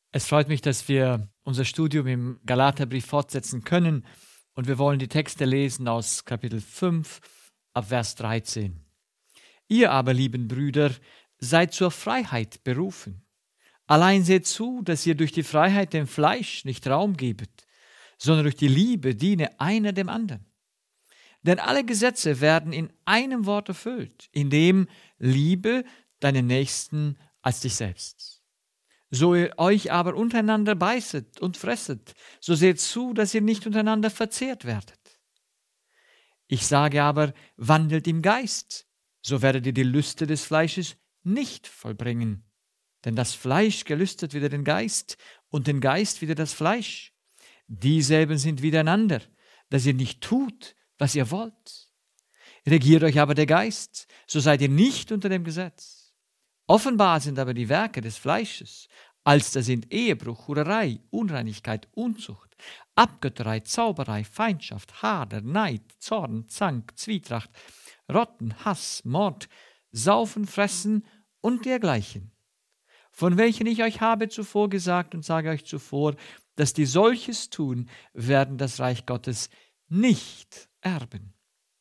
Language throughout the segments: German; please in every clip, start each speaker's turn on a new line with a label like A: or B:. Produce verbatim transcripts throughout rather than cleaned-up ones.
A: Es freut mich, dass wir unser Studium im Galaterbrief fortsetzen können und wir wollen die Texte lesen aus Kapitel fünf ab Vers dreizehn. Ihr aber, lieben Brüder, seid zur Freiheit berufen. Allein seht zu, dass ihr durch die Freiheit dem Fleisch nicht Raum gebet, sondern durch die Liebe diene einer dem anderen. Denn alle Gesetze werden in einem Wort erfüllt, in dem Liebe deinen Nächsten als dich selbst. So ihr euch aber untereinander beißet und fresset, so seht zu, dass ihr nicht untereinander verzehrt werdet. Ich sage aber, wandelt im Geist, so werdet ihr die Lüste des Fleisches nicht vollbringen. Denn das Fleisch gelüstet wieder den Geist und den Geist wieder das Fleisch. Dieselben sind widereinander, dass ihr nicht tut, was ihr wollt. Regiert euch aber der Geist, so seid ihr nicht unter dem Gesetz. Offenbar sind aber die Werke des Fleisches, als da sind Ehebruch, Hurerei, Unreinigkeit, Unzucht, Abgötterei, Zauberei, Feindschaft, Hader, Neid, Zorn, Zank, Zwietracht, Rotten, Hass, Mord, Saufen, Fressen und dergleichen, von welchen ich euch habe zuvor gesagt und sage euch zuvor, dass die solches tun, werden das Reich Gottes nicht erben.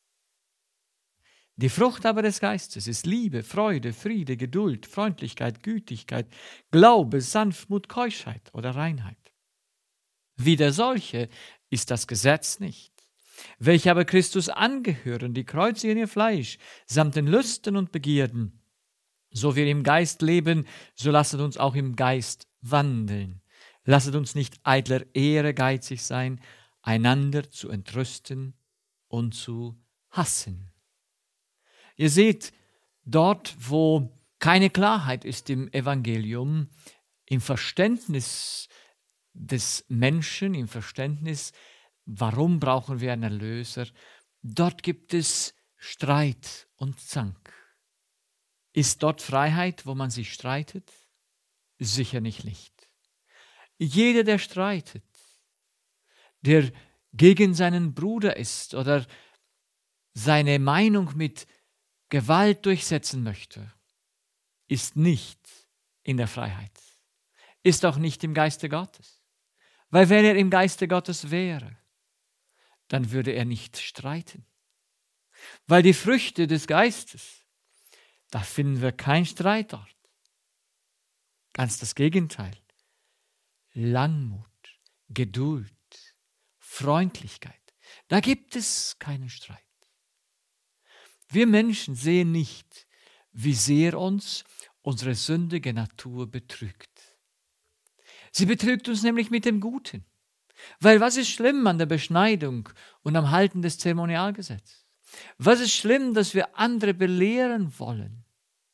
A: Die Frucht aber des Geistes ist Liebe, Freude, Friede, Geduld, Freundlichkeit, Gütigkeit, Glaube, Sanftmut, Keuschheit oder Reinheit. Wider solche ist das Gesetz nicht. Welche aber Christus angehören, die kreuzigen ihr Fleisch, samt den Lüsten und Begierden. So wir im Geist leben, so lasset uns auch im Geist wandeln. Lasset uns nicht eitler Ehre geizig sein, einander zu entrüsten und zu hassen. Ihr seht, dort, wo keine Klarheit ist im Evangelium, im Verständnis des Menschen, im Verständnis, warum brauchen wir einen Erlöser, dort gibt es Streit und Zank. Ist dort Freiheit, wo man sich streitet? Sicherlich nicht. Jeder, der streitet, der gegen seinen Bruder ist oder seine Meinung mit Gewalt durchsetzen möchte, ist nicht in der Freiheit, ist auch nicht im Geiste Gottes. Weil wenn er im Geiste Gottes wäre, dann würde er nicht streiten. Weil die Früchte des Geistes, da finden wir keinen Streit dort. Ganz das Gegenteil. Langmut, Geduld, Freundlichkeit, da gibt es keinen Streit. Wir Menschen sehen nicht, wie sehr uns unsere sündige Natur betrügt. Sie betrügt uns nämlich mit dem Guten. Weil was ist schlimm an der Beschneidung und am Halten des Zeremonialgesetzes? Was ist schlimm, dass wir andere belehren wollen?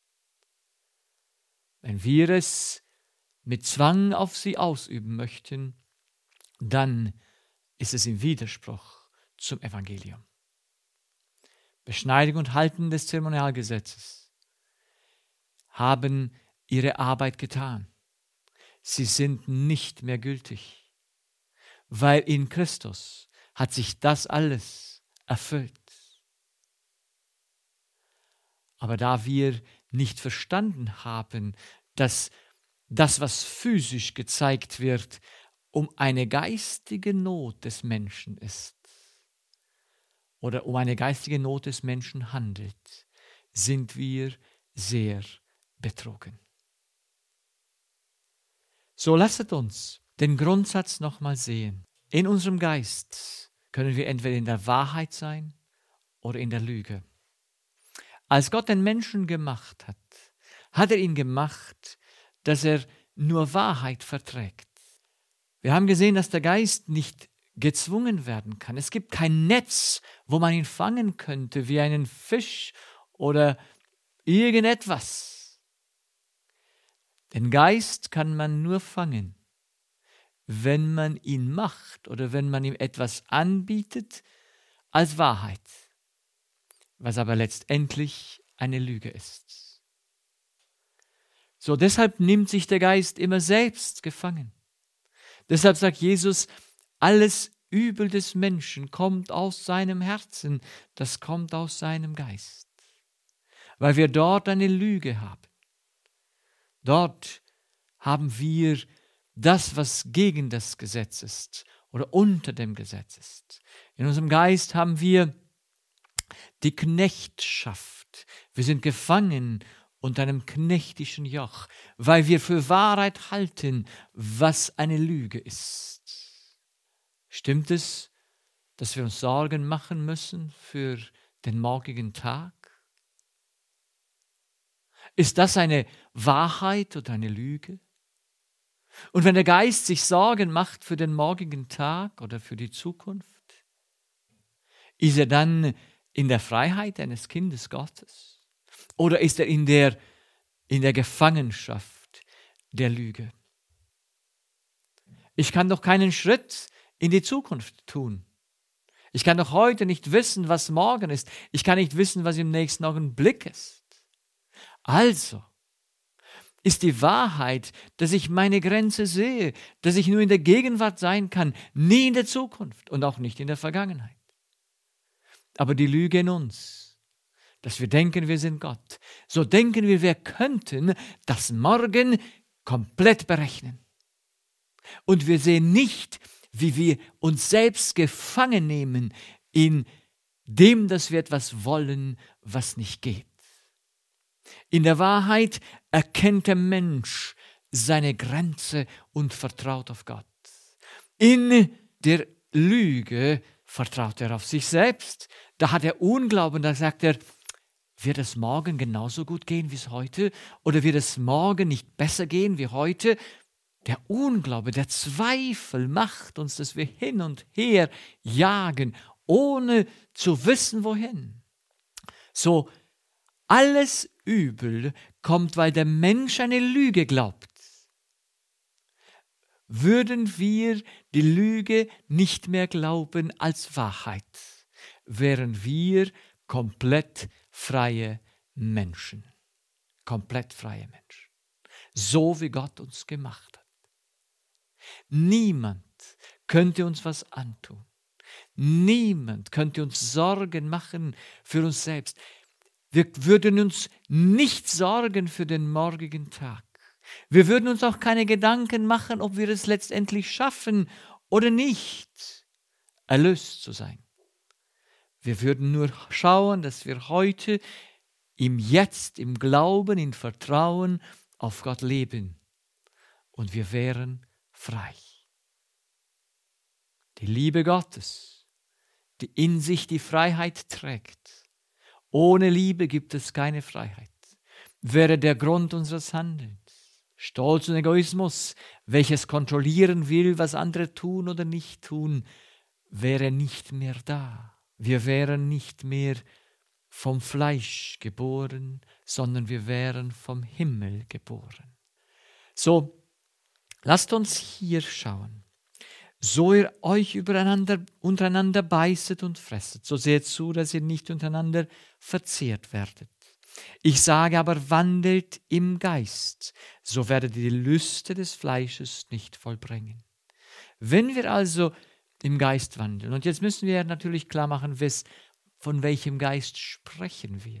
A: Wenn wir es mit Zwang auf sie ausüben möchten, dann ist es im Widerspruch zum Evangelium. Beschneidung und Halten des Zeremonialgesetzes haben ihre Arbeit getan. Sie sind nicht mehr gültig, weil in Christus hat sich das alles erfüllt. Aber da wir nicht verstanden haben, dass das, was physisch gezeigt wird, um eine geistige Not des Menschen ist, oder um eine geistige Not des Menschen handelt, sind wir sehr betrogen. So lasset uns den Grundsatz nochmal sehen. In unserem Geist können wir entweder in der Wahrheit sein oder in der Lüge. Als Gott den Menschen gemacht hat, hat er ihn gemacht, dass er nur Wahrheit verträgt. Wir haben gesehen, dass der Geist nicht gezwungen werden kann. Es gibt kein Netz, wo man ihn fangen könnte, wie einen Fisch oder irgendetwas. Den Geist kann man nur fangen, wenn man ihn macht oder wenn man ihm etwas anbietet als Wahrheit, was aber letztendlich eine Lüge ist. So, deshalb nimmt sich der Geist immer selbst gefangen. Deshalb sagt Jesus, alles Übel des Menschen kommt aus seinem Herzen, das kommt aus seinem Geist. Weil wir dort eine Lüge haben. Dort haben wir das, was gegen das Gesetz ist oder unter dem Gesetz ist. In unserem Geist haben wir die Knechtschaft. Wir sind gefangen unter einem knechtischen Joch, weil wir für Wahrheit halten, was eine Lüge ist. Stimmt es, dass wir uns Sorgen machen müssen für den morgigen Tag? Ist das eine Wahrheit oder eine Lüge? Und wenn der Geist sich Sorgen macht für den morgigen Tag oder für die Zukunft, ist er dann in der Freiheit eines Kindes Gottes? Oder ist er in der, in der Gefangenschaft der Lüge? Ich kann doch keinen Schritt in die Zukunft tun. Ich kann doch heute nicht wissen, was morgen ist. Ich kann nicht wissen, was im nächsten Augenblick ist. Also ist die Wahrheit, dass ich meine Grenze sehe, dass ich nur in der Gegenwart sein kann, nie in der Zukunft und auch nicht in der Vergangenheit. Aber die Lüge in uns, dass wir denken, wir sind Gott, so denken wir, wir könnten das Morgen komplett berechnen. Und wir sehen nicht, wie wir uns selbst gefangen nehmen in dem, dass wir etwas wollen, was nicht geht. In der Wahrheit erkennt der Mensch seine Grenze und vertraut auf Gott. In der Lüge vertraut er auf sich selbst. Da hat er Unglauben, da sagt er, wird es morgen genauso gut gehen wie es heute? Oder wird es morgen nicht besser gehen wie heute? Der Unglaube, der Zweifel macht uns, dass wir hin und her jagen, ohne zu wissen, wohin. So, alles Übel kommt, weil der Mensch eine Lüge glaubt. Würden wir die Lüge nicht mehr glauben als Wahrheit, wären wir komplett freie Menschen. Komplett freie Menschen. So wie Gott uns gemacht hat. Niemand könnte uns was antun. Niemand könnte uns Sorgen machen für uns selbst. Wir würden uns nicht sorgen für den morgigen Tag. Wir würden uns auch keine Gedanken machen, ob wir es letztendlich schaffen oder nicht, erlöst zu sein. Wir würden nur schauen, dass wir heute im Jetzt, im Glauben, im Vertrauen auf Gott leben. Und wir wären frei. Die Liebe Gottes, die in sich die Freiheit trägt. Ohne Liebe gibt es keine Freiheit. Wäre der Grund unseres Handelns. Stolz und Egoismus, welches kontrollieren will, was andere tun oder nicht tun, wäre nicht mehr da. Wir wären nicht mehr vom Fleisch geboren, sondern wir wären vom Himmel geboren. So, lasst uns hier schauen. So ihr euch übereinander, untereinander beißet und fresset, so seht zu, dass ihr nicht untereinander verzehrt werdet. Ich sage aber, wandelt im Geist, so werdet ihr die Lüste des Fleisches nicht vollbringen. Wenn wir also im Geist wandeln, und jetzt müssen wir natürlich klar machen, von welchem Geist sprechen wir.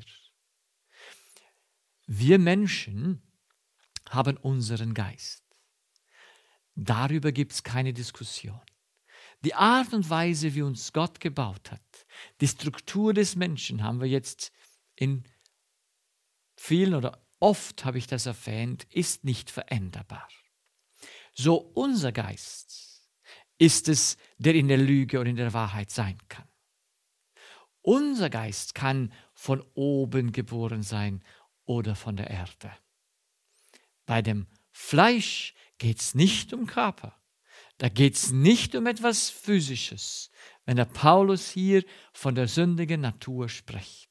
A: Wir Menschen haben unseren Geist. Darüber gibt es keine Diskussion. Die Art und Weise, wie uns Gott gebaut hat, die Struktur des Menschen, haben wir jetzt in vielen oder oft habe ich das erwähnt, ist nicht veränderbar. So unser Geist ist es, der in der Lüge und in der Wahrheit sein kann. Unser Geist kann von oben geboren sein oder von der Erde. Bei dem Fleisch geht es nicht um Körper. Da geht es nicht um etwas Physisches, wenn der Paulus hier von der sündigen Natur spricht.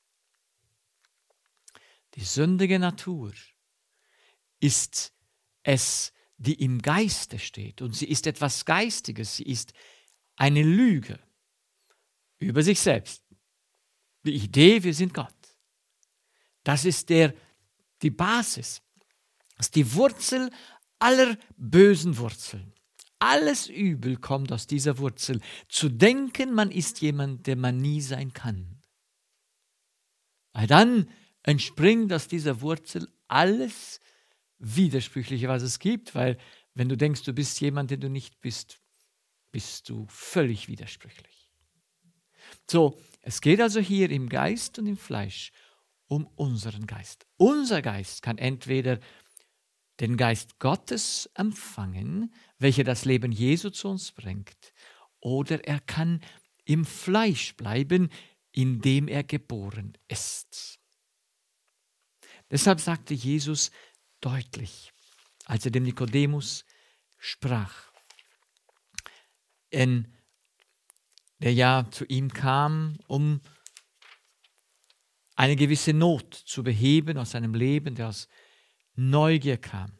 A: Die sündige Natur ist es, die im Geiste steht. Und sie ist etwas Geistiges. Sie ist eine Lüge über sich selbst. Die Idee, wir sind Gott. Das ist der, die Basis. Das ist die Wurzel aller bösen Wurzeln. Alles Übel kommt aus dieser Wurzel. Zu denken, man ist jemand, der man nie sein kann. Weil dann entspringt aus dieser Wurzel alles Widersprüchliche, was es gibt, weil Wenn du denkst, du bist jemand, der du nicht bist, bist du völlig widersprüchlich. So, es geht also hier im Geist und im Fleisch um unseren Geist. Unser Geist kann entweder den Geist Gottes empfangen, welcher das Leben Jesu zu uns bringt, oder er kann im Fleisch bleiben, in dem er geboren ist. Deshalb sagte Jesus deutlich, als er dem Nikodemus sprach, in der ja zu ihm kam, um eine gewisse Not zu beheben aus seinem Leben, der aus Neugier kam.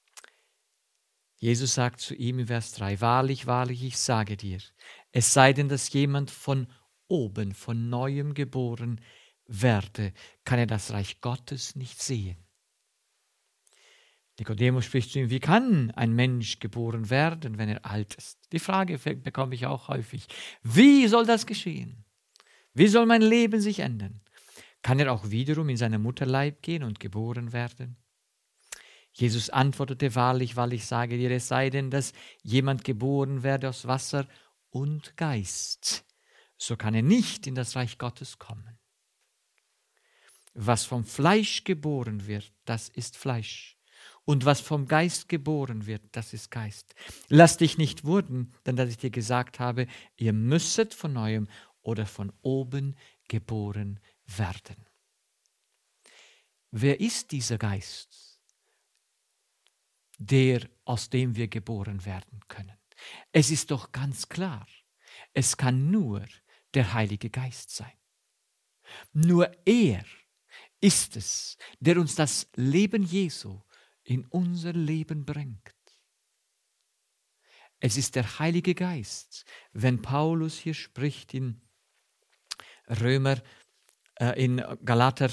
A: Jesus sagt zu ihm in Vers drei, wahrlich, wahrlich, ich sage dir, es sei denn, dass jemand von oben, von Neuem geboren werde, kann er das Reich Gottes nicht sehen. Nikodemus spricht zu ihm, wie kann ein Mensch geboren werden, wenn er alt ist? Die Frage bekomme ich auch häufig. Wie soll das geschehen? Wie soll mein Leben sich ändern? Kann er auch wiederum in seinen Mutterleib gehen und geboren werden? Jesus antwortete, wahrlich, wahrlich, sage dir, es sei denn, dass jemand geboren werde aus Wasser und Geist, so kann er nicht in das Reich Gottes kommen. Was vom Fleisch geboren wird, das ist Fleisch. Und was vom Geist geboren wird, das ist Geist. Lass dich nicht wundern, denn dass ich dir gesagt habe, ihr müsset von neuem oder von oben geboren werden. Wer ist dieser Geist, der, aus dem wir geboren werden können? Es ist doch ganz klar, es kann nur der Heilige Geist sein. Nur er ist es, der uns das Leben Jesu in unser Leben bringt. Es ist der Heilige Geist, wenn Paulus hier spricht in Römer, äh, in Galater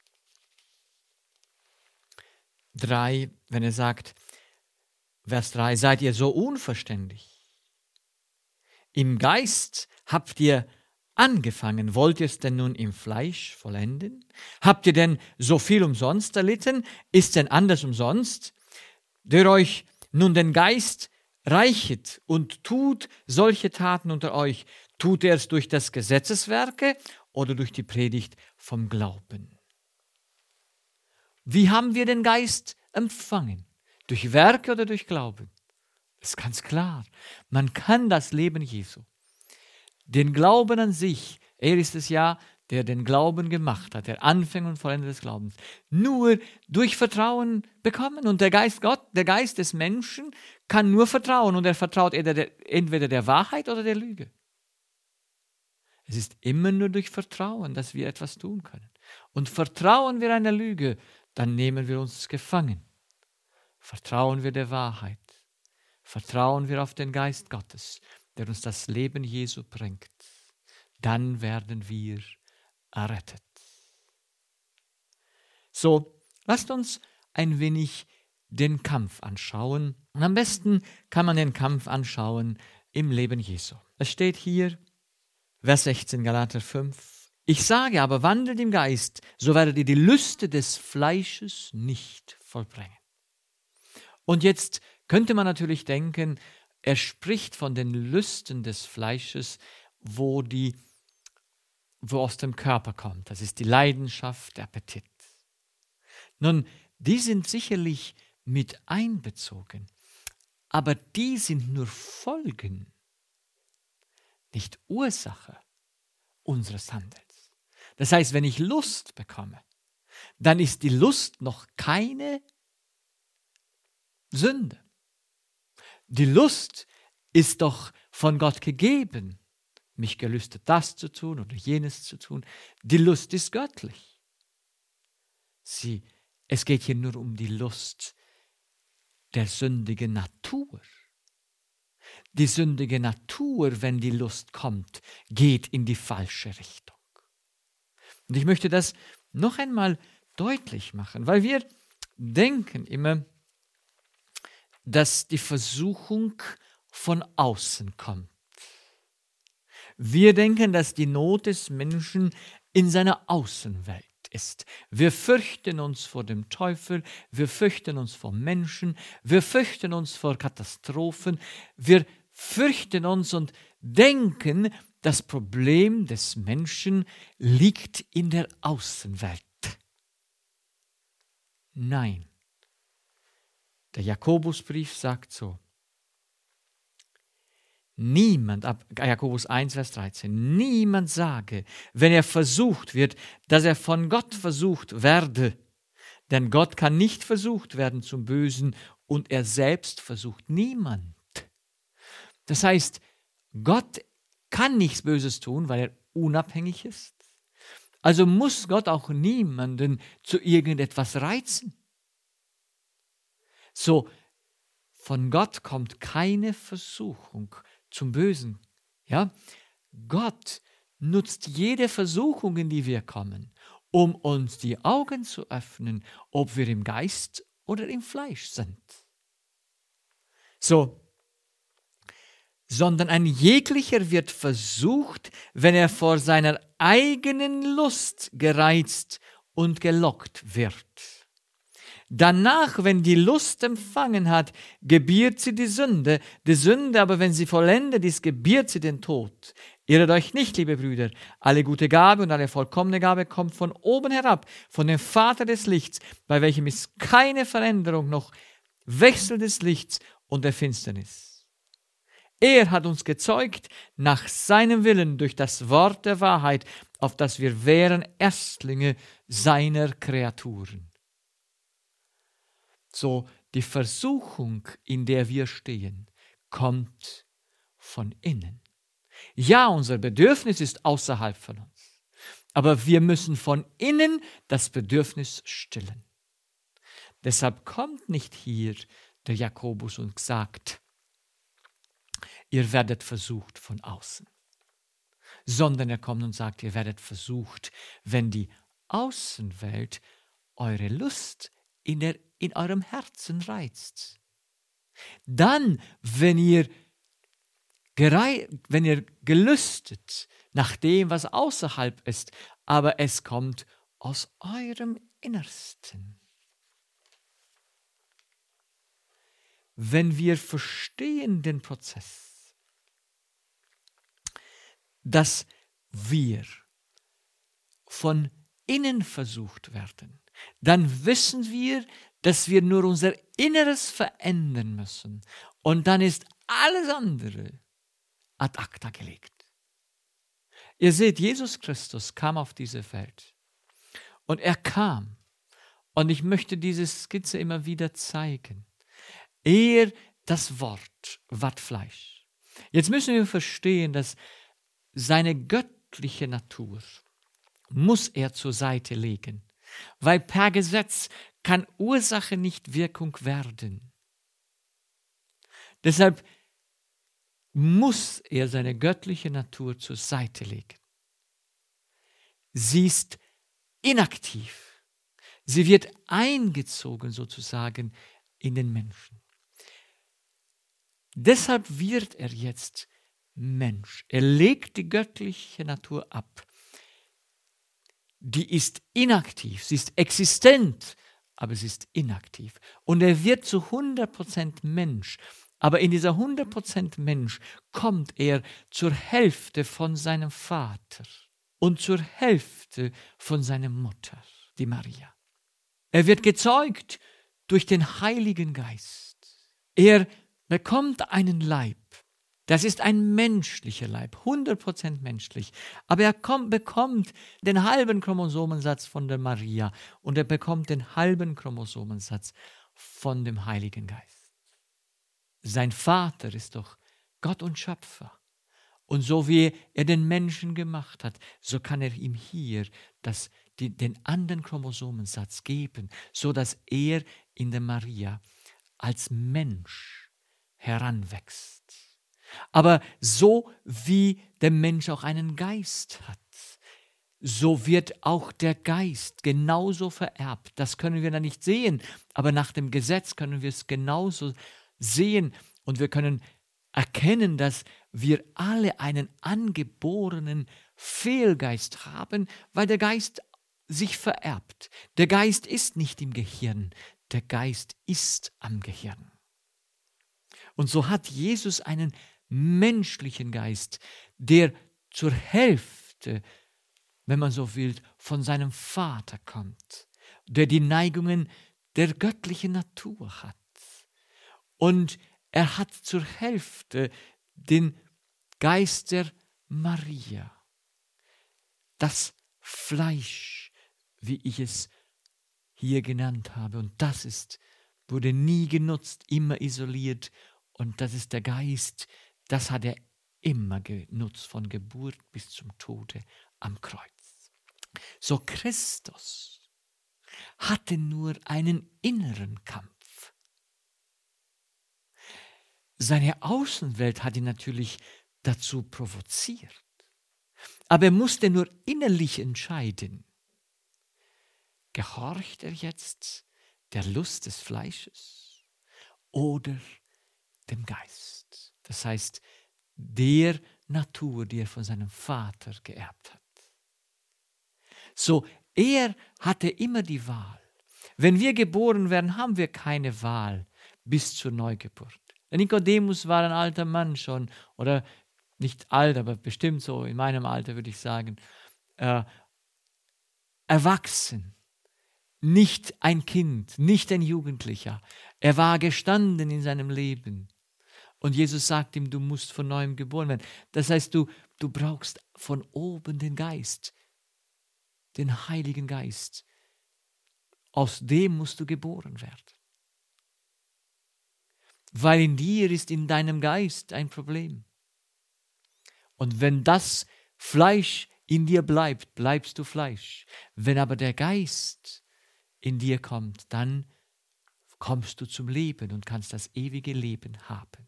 A: drei, wenn er sagt, Vers drei, seid ihr so unverständig? Im Geist habt ihr angefangen, wollt ihr es denn nun im Fleisch vollenden? Habt ihr denn so viel umsonst erlitten? Ist denn anders umsonst? Der euch nun den Geist reichet und tut solche Taten unter euch, tut er es durch das Gesetzeswerke oder durch die Predigt vom Glauben? Wie haben wir den Geist empfangen? Durch Werke oder durch Glauben? Das ist ganz klar. Man kann das Leben Jesu, den Glauben an sich, er ist es ja, der den Glauben gemacht hat, der Anfänger und Vollender des Glaubens, nur durch Vertrauen bekommen. Und der Geist Gott, der Geist des Menschen kann nur vertrauen und er vertraut entweder der Wahrheit oder der Lüge. Es ist immer nur durch Vertrauen, dass wir etwas tun können. Und vertrauen wir einer Lüge, dann nehmen wir uns gefangen. Vertrauen wir der Wahrheit, vertrauen wir auf den Geist Gottes, der uns das Leben Jesu bringt, dann werden wir errettet. So, lasst uns ein wenig den Kampf anschauen. Und am besten kann man den Kampf anschauen im Leben Jesu. Es steht hier, Vers sechzehn, Galater fünf, ich sage aber, wandelt im Geist, so werdet ihr die Lüste des Fleisches nicht vollbringen. Und jetzt könnte man natürlich denken, er spricht von den Lüsten des Fleisches, wo die, wo aus dem Körper kommt. Das ist die Leidenschaft, der Appetit. Nun, die sind sicherlich mit einbezogen, aber die sind nur Folgen, nicht Ursache unseres Handelns. Das heißt, wenn ich Lust bekomme, dann ist die Lust noch keine Sünde. Die Lust ist doch von Gott gegeben, mich gelüstet, das zu tun oder jenes zu tun. Die Lust ist göttlich. Sie, es geht hier nur um die Lust der sündigen Natur. Die sündige Natur, wenn die Lust kommt, geht in die falsche Richtung. Und ich möchte das noch einmal deutlich machen, weil wir denken immer, dass die Versuchung von außen kommt. Wir denken, dass die Not des Menschen in seiner Außenwelt ist. Wir fürchten uns vor dem Teufel, wir fürchten uns vor Menschen, wir fürchten uns vor Katastrophen, wir fürchten uns und denken, das Problem des Menschen liegt in der Außenwelt. Nein, der Jakobusbrief sagt so, niemand, ab Jakobus eins, Vers dreizehn, niemand sage, wenn er versucht wird, dass er von Gott versucht werde, denn Gott kann nicht versucht werden zum Bösen und er selbst versucht niemand. Das heißt, Gott kann nichts Böses tun, weil er unabhängig ist. Also muss Gott auch niemanden zu irgendetwas reizen. So, von Gott kommt keine Versuchung zum Bösen. Ja? Gott nutzt jede Versuchung, in die wir kommen, um uns die Augen zu öffnen, ob wir im Geist oder im Fleisch sind. So, sondern ein jeglicher wird versucht, wenn er vor seiner eigenen Lust gereizt und gelockt wird. Danach, wenn die Lust empfangen hat, gebiert sie die Sünde. Die Sünde aber, wenn sie vollendet ist, gebiert sie den Tod. Irret euch nicht, liebe Brüder, alle gute Gabe und alle vollkommene Gabe kommt von oben herab, von dem Vater des Lichts, bei welchem ist keine Veränderung noch Wechsel des Lichts und der Finsternis. Er hat uns gezeugt nach seinem Willen durch das Wort der Wahrheit, auf das wir wären Erstlinge seiner Kreaturen. So, die Versuchung, in der wir stehen, kommt von innen. Ja, unser Bedürfnis ist außerhalb von uns, aber wir müssen von innen das Bedürfnis stillen. Deshalb kommt nicht hier der Jakobus und sagt, ihr werdet versucht von außen, sondern er kommt und sagt, ihr werdet versucht, wenn die Außenwelt eure Lust in, der, in eurem Herzen reizt. Dann, wenn ihr, gerei- wenn ihr gelüstet nach dem, was außerhalb ist, aber es kommt aus eurem Innersten. Wenn wir verstehen den Prozess, dass wir von innen versucht werden, dann wissen wir, dass wir nur unser Inneres verändern müssen. Und dann ist alles andere ad acta gelegt. Ihr seht, Jesus Christus kam auf diese Welt. Und er kam. Und ich möchte diese Skizze immer wieder zeigen. Er, das Wort, ward Fleisch. Jetzt müssen wir verstehen, dass seine göttliche Natur muss er zur Seite legen, weil per Gesetz kann Ursache nicht Wirkung werden. Deshalb muss er seine göttliche Natur zur Seite legen. Sie ist inaktiv. Sie wird eingezogen sozusagen in den Menschen. Deshalb wird er jetzt Mensch. Er legt die göttliche Natur ab. Die ist inaktiv, sie ist existent, aber sie ist inaktiv. Und er wird zu hundert Prozent Mensch. Aber in dieser hundert Prozent Mensch kommt er zur Hälfte von seinem Vater und zur Hälfte von seiner Mutter, die Maria. Er wird gezeugt durch den Heiligen Geist. Er bekommt einen Leib. Das ist ein menschlicher Leib, hundert Prozent menschlich. Aber er kommt, bekommt den halben Chromosomensatz von der Maria und er bekommt den halben Chromosomensatz von dem Heiligen Geist. Sein Vater ist doch Gott und Schöpfer. Und so wie er den Menschen gemacht hat, so kann er ihm hier das, die, den anderen Chromosomensatz geben, so dass er in der Maria als Mensch heranwächst. Aber so wie der Mensch auch einen Geist hat, so wird auch der Geist genauso vererbt. Das können wir da nicht sehen, aber nach dem Gesetz können wir es genauso sehen und wir können erkennen, dass wir alle einen angeborenen Fehlgeist haben, weil der Geist sich vererbt. Der Geist ist nicht im Gehirn, der Geist ist am Gehirn. Und so hat Jesus einen menschlichen Geist, der zur Hälfte, wenn man so will, von seinem Vater kommt, der die Neigungen der göttlichen Natur hat. Und er hat zur Hälfte den Geist der Maria, das Fleisch, wie ich es hier genannt habe. Und das ist, wurde nie genutzt, immer isoliert. Und das ist der Geist, das hat er immer genutzt, von Geburt bis zum Tode am Kreuz. So Christus hatte nur einen inneren Kampf. Seine Außenwelt hat ihn natürlich dazu provoziert. Aber er musste nur innerlich entscheiden. Gehorcht er jetzt der Lust des Fleisches oder dem Geist? Das heißt, der Natur, die er von seinem Vater geerbt hat. So, er hatte immer die Wahl. Wenn wir geboren werden, haben wir keine Wahl bis zur Neugeburt. Der Nikodemus war ein alter Mann schon, oder nicht alt, aber bestimmt so in meinem Alter würde ich sagen, äh, erwachsen, nicht ein Kind, nicht ein Jugendlicher. Er war gestanden in seinem Leben. Und Jesus sagt ihm, du musst von neuem geboren werden. Das heißt, du, du brauchst von oben den Geist, den Heiligen Geist. Aus dem musst du geboren werden. Weil in dir ist in deinem Geist ein Problem. Und wenn das Fleisch in dir bleibt, bleibst du Fleisch. Wenn aber der Geist in dir kommt, dann kommst du zum Leben und kannst das ewige Leben haben.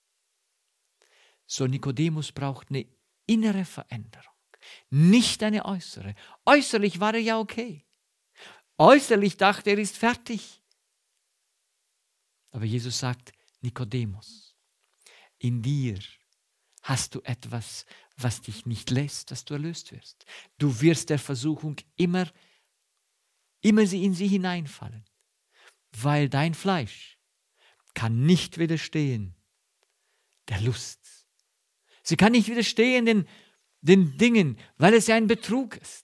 A: So, Nikodemus braucht eine innere Veränderung, nicht eine äußere. Äußerlich war er ja okay. Äußerlich dachte er, er ist fertig. Aber Jesus sagt, Nikodemus, in dir hast du etwas, was dich nicht lässt, dass du erlöst wirst. Du wirst der Versuchung immer, immer sie in sie hineinfallen, weil dein Fleisch kann nicht widerstehen der Lust. Sie kann nicht widerstehen den, den Dingen, weil es ja ein Betrug ist.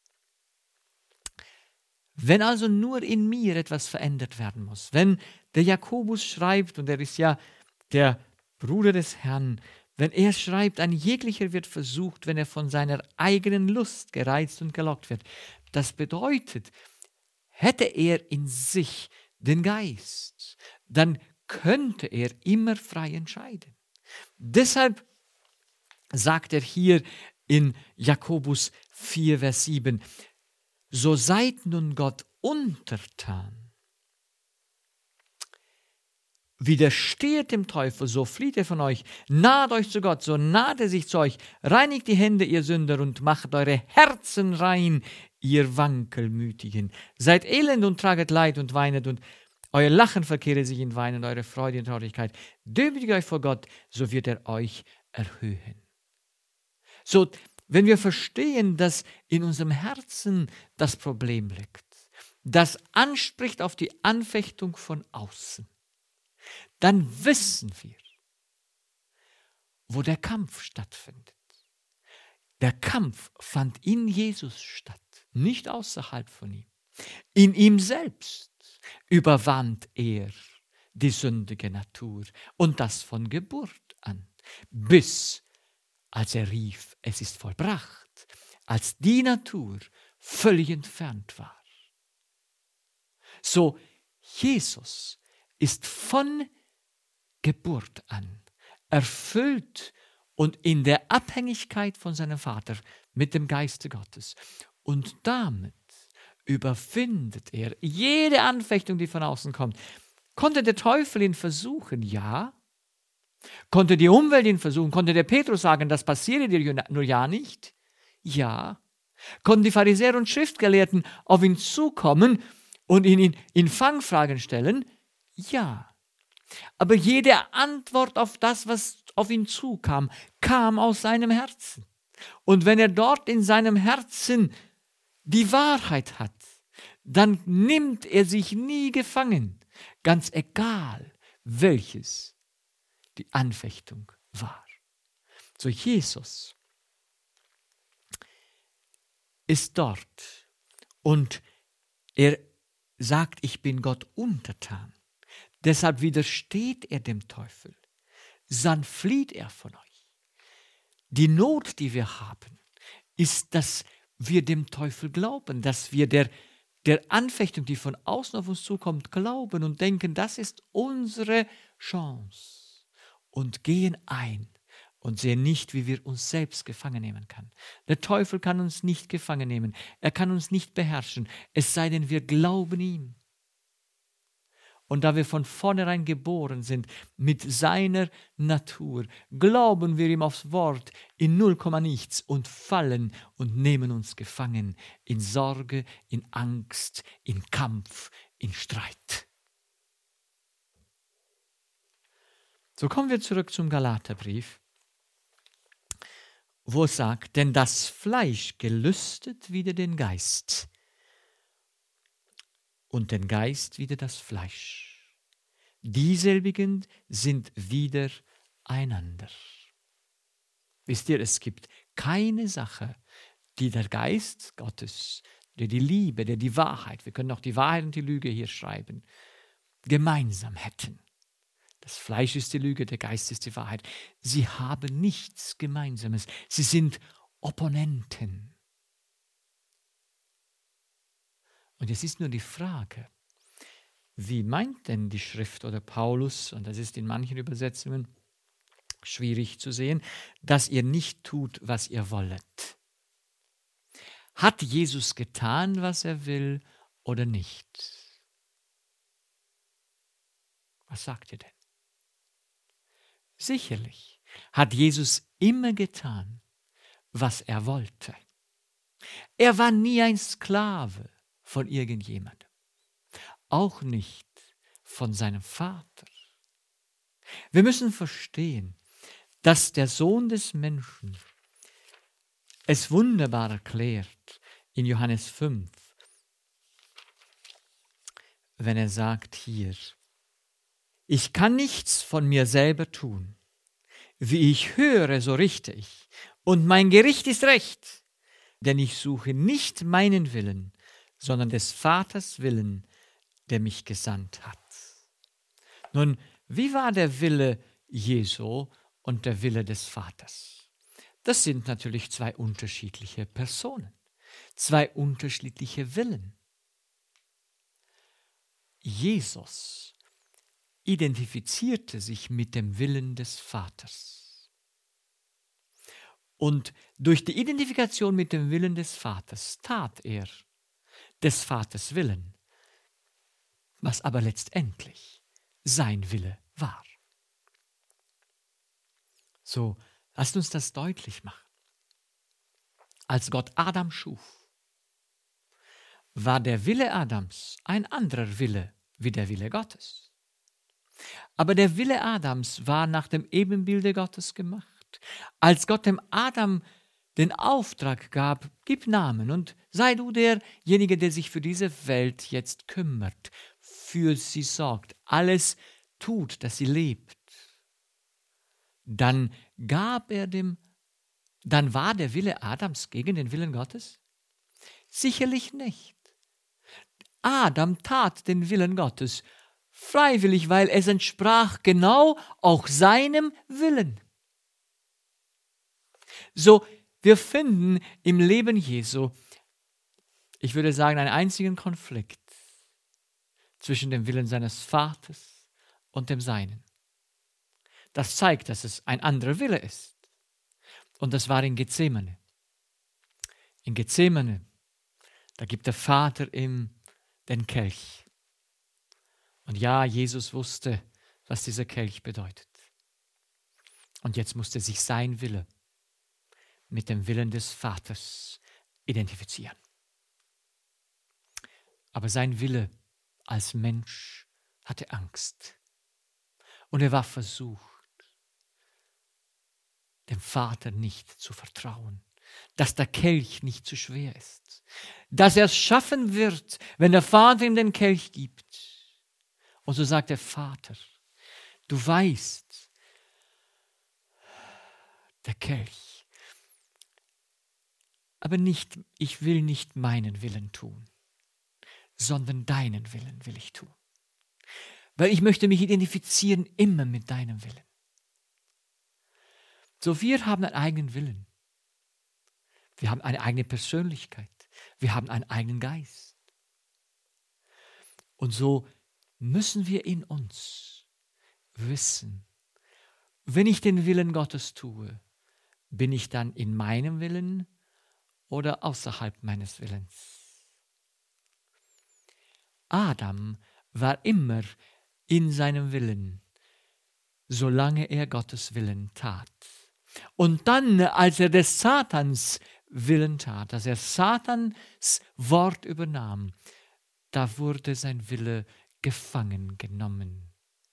A: Wenn also nur in mir etwas verändert werden muss, wenn der Jakobus schreibt, und er ist ja der Bruder des Herrn, wenn er schreibt, ein jeglicher wird versucht, wenn er von seiner eigenen Lust gereizt und gelockt wird. Das bedeutet, hätte er in sich den Geist, dann könnte er immer frei entscheiden. Deshalb sagt er hier in Jakobus vier, Vers sieben, so seid nun Gott untertan. Widersteht dem Teufel, so flieht er von euch. Naht euch zu Gott, so naht er sich zu euch. Reinigt die Hände, ihr Sünder, und macht eure Herzen rein, ihr Wankelmütigen. Seid elend und traget Leid und weinet, und euer Lachen verkehre sich in Weinen, eure Freude in Traurigkeit. Demütigt euch vor Gott, so wird er euch erhöhen. So, wenn wir verstehen, dass in unserem Herzen das Problem liegt, das anspricht auf die Anfechtung von außen, dann wissen wir, wo der Kampf stattfindet. Der Kampf fand in Jesus statt, nicht außerhalb von ihm. In ihm selbst überwand er die sündige Natur, und das von Geburt an, bis als er rief, es ist vollbracht, als die Natur völlig entfernt war. So, Jesus ist von Geburt an erfüllt und in der Abhängigkeit von seinem Vater mit dem Geiste Gottes. Und damit überwindet er jede Anfechtung, die von außen kommt. Konnte der Teufel ihn versuchen? Ja. Konnte die Umwelt ihn versuchen? Konnte der Petrus sagen, das passiere dir nur ja nicht? Ja. Konnten die Pharisäer und Schriftgelehrten auf ihn zukommen und ihn in, in Fangfragen stellen? Ja. Aber jede Antwort auf das, was auf ihn zukam, kam aus seinem Herzen. Und wenn er dort in seinem Herzen die Wahrheit hat, dann nimmt er sich nie gefangen, ganz egal, welches die Anfechtung war. So Jesus ist dort und er sagt, ich bin Gott untertan. Deshalb widersteht er dem Teufel. Dann flieht er von euch. Die Not, die wir haben, ist, dass wir dem Teufel glauben, dass wir der, der Anfechtung, die von außen auf uns zukommt, glauben und denken, das ist unsere Chance und gehen ein und sehen nicht, wie wir uns selbst gefangen nehmen können. Der Teufel kann uns nicht gefangen nehmen, er kann uns nicht beherrschen, es sei denn, wir glauben ihm. Und da wir von vornherein geboren sind mit seiner Natur, glauben wir ihm aufs Wort in null Komma nichts und fallen und nehmen uns gefangen in Sorge, in Angst, in Kampf, in Streit. So kommen wir zurück zum Galaterbrief, wo es sagt, denn das Fleisch gelüstet wider den Geist und den Geist wider das Fleisch. Dieselbigen sind wider einander. Wisst ihr, es gibt keine Sache, die der Geist Gottes, der die Liebe, der die Wahrheit, wir können auch die Wahrheit und die Lüge hier schreiben, gemeinsam hätten. Das Fleisch ist die Lüge, der Geist ist die Wahrheit. Sie haben nichts Gemeinsames. Sie sind Opponenten. Und jetzt ist nur die Frage, wie meint denn die Schrift oder Paulus, und das ist in manchen Übersetzungen schwierig zu sehen, dass ihr nicht tut, was ihr wollet? Hat Jesus getan, was er will oder nicht? Was sagt ihr denn? Sicherlich hat Jesus immer getan, was er wollte. Er war nie ein Sklave von irgendjemandem, auch nicht von seinem Vater. Wir müssen verstehen, dass der Sohn des Menschen es wunderbar erklärt in Johannes fünf, wenn er sagt hier, ich kann nichts von mir selber tun. Wie ich höre, so richte ich. Und mein Gericht ist recht, denn ich suche nicht meinen Willen, sondern des Vaters Willen, der mich gesandt hat. Nun, wie war der Wille Jesu und der Wille des Vaters? Das sind natürlich zwei unterschiedliche Personen, zwei unterschiedliche Willen. Jesus identifizierte sich mit dem Willen des Vaters. Und durch die Identifikation mit dem Willen des Vaters tat er des Vaters Willen, was aber letztendlich sein Wille war. So, lasst uns das deutlich machen. Als Gott Adam schuf, war der Wille Adams ein anderer Wille wie der Wille Gottes. Aber der Wille Adams war nach dem Ebenbilde Gottes gemacht. Als Gott dem Adam den Auftrag gab, gib Namen und sei du derjenige, der sich für diese Welt jetzt kümmert, für sie sorgt, alles tut, dass sie lebt. Dann gab er dem, dann war der Wille Adams gegen den Willen Gottes? Sicherlich nicht. Adam tat den Willen Gottes freiwillig, weil es entsprach genau auch seinem Willen. So, wir finden im Leben Jesu, ich würde sagen, einen einzigen Konflikt zwischen dem Willen seines Vaters und dem Seinen. Das zeigt, dass es ein anderer Wille ist. Und das war in Gethsemane. In Gethsemane, da gibt der Vater ihm den Kelch. Und ja, Jesus wusste, was dieser Kelch bedeutet. Und jetzt musste sich sein Wille mit dem Willen des Vaters identifizieren. Aber sein Wille als Mensch hatte Angst. Und er war versucht, dem Vater nicht zu vertrauen, dass der Kelch nicht zu schwer ist, dass er es schaffen wird, wenn der Vater ihm den Kelch gibt. Und so sagt der Vater, du weißt, der Kelch, aber nicht, ich will nicht meinen Willen tun, sondern deinen Willen will ich tun. Weil ich möchte mich identifizieren immer mit deinem Willen. So, wir haben einen eigenen Willen. Wir haben eine eigene Persönlichkeit. Wir haben einen eigenen Geist. Und so müssen wir in uns wissen, wenn ich den Willen Gottes tue, bin ich dann in meinem Willen oder außerhalb meines Willens? Adam war immer in seinem Willen, solange er Gottes Willen tat. Und dann, als er des Satans Willen tat, als er Satans Wort übernahm, da wurde sein Wille gefangen genommen